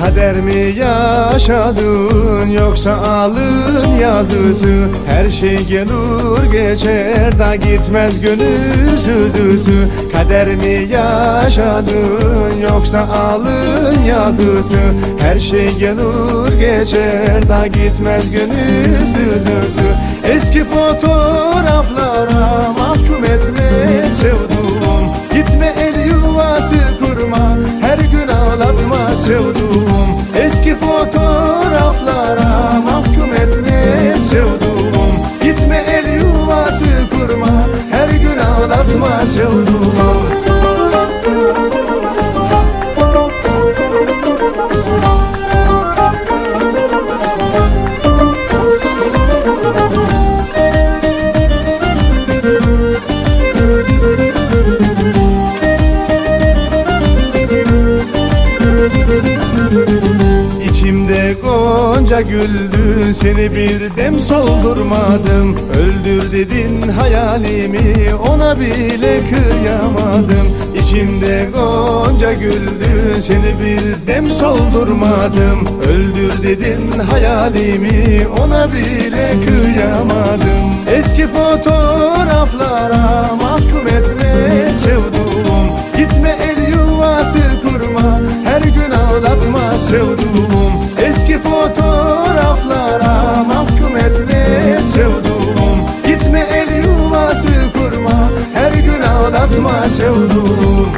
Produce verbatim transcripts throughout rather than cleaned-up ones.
Kader mi yaşadın yoksa alın yazısı? Her şey gelir geçer da gitmez gönül sızısı. Kader mi yaşadın yoksa alın yazısı? Her şey gelir geçer da gitmez gönül sızısı. Eski fotoğraflara mahkum etme sevduğum, gitme el yuvası kurma, her gün ağlatma sevduğum. Eski fotoğraflara mahkum etme sevduğum, gitme el yuvası kurma, her gün ağlatma sevduğum. İçimde gonca güldü, seni bir dem soldurmadım. Öldür dedin hayalimi, ona bile kıyamadım. İçimde gonca güldü, seni bir dem soldurmadım. Öldür dedin hayalimi, ona bile kıyamadım. Eski fotoğraflara mahkum etme sevduğum, gitme el yuvası kurma, her gün ağlatma sevduğum. Eski fotoğraflara mahkum etme sevduğum, gitme el yuvası kurma, her gün ağlatma sevduğum.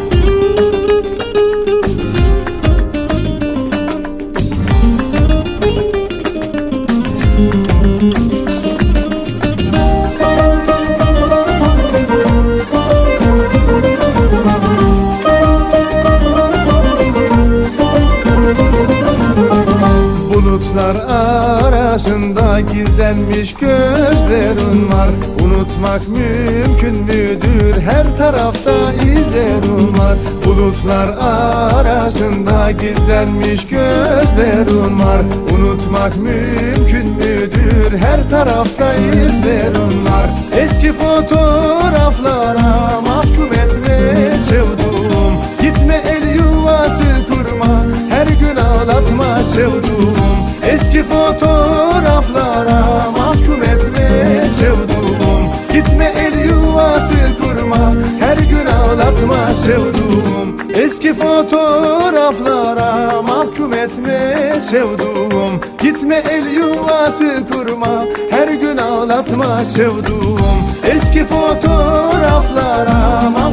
Bulutlar arasında gizlenmiş gözlerin var. Unutmak mümkün müdür? Her tarafta izlerin var. Bulutlar arasında gizlenmiş gözlerin var. Unutmak mümkün müdür? Her tarafta izlerin var. Eski fotoğraflara mahkum etme sevduğum, gitme el yuvası kurma, her gün ağlatma sevduğum. Eski fotoğraflara mahkum etme sevduğum, gitme el yuvası kurma, her gün ağlatma sevduğum. Eski fotoğraflara mahkum etme sevduğum, gitme el yuvası kurma, her gün ağlatma sevduğum. Eski fotoğraflara